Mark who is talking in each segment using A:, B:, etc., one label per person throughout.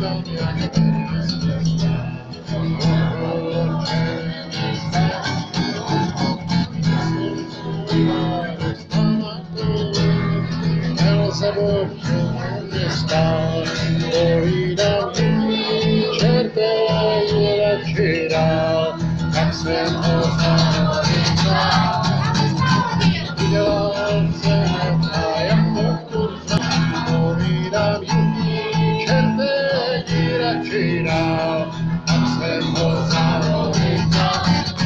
A: Sebou mě stál, povídám čerté je radši dál, tak jsem ho zanechal. Dělal jsem a jako kurva, povídám čerté je radši dál, tak jsem ho zanechal.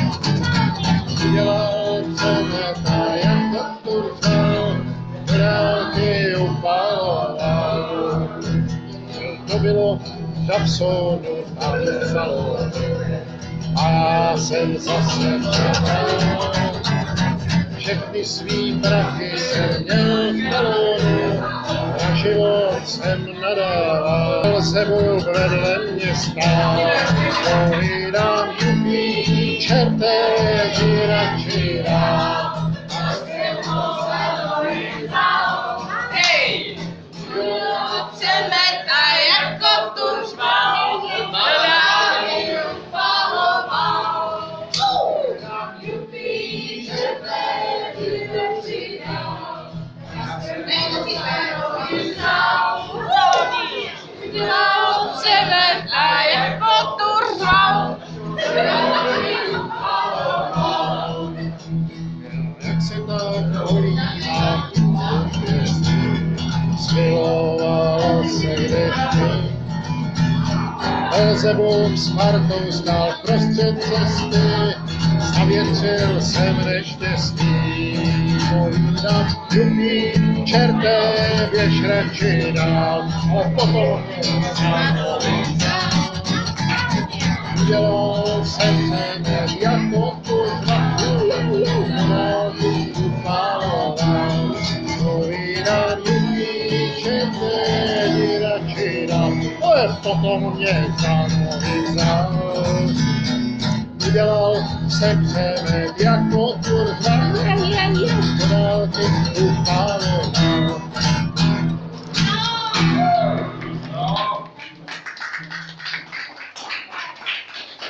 A: Dělal jsem a jako kurva, dráky upaloval. To bylo Dabsonu a Buffalo a já jsem zase čekal. Všechny svý prachy jsem měl v talonu, na život jsem nadával, sebou vedle mě stál. Povídám jupí, čerté, ti radši dál. Jak se tak holíhá, smilovalo se dešti. Belzebub s Martou stál prostřed cesty, zavětřil jsem neštěstí. Povídám, jupí, čerté, běž radši dál, ale potom mě udělal jsem se jako kurva, upaloval. Povídám, jupí, čerté, běž radši dál, ale potom mě vzal. Udělal jsem přemek jako kurva, dál ty upaloval.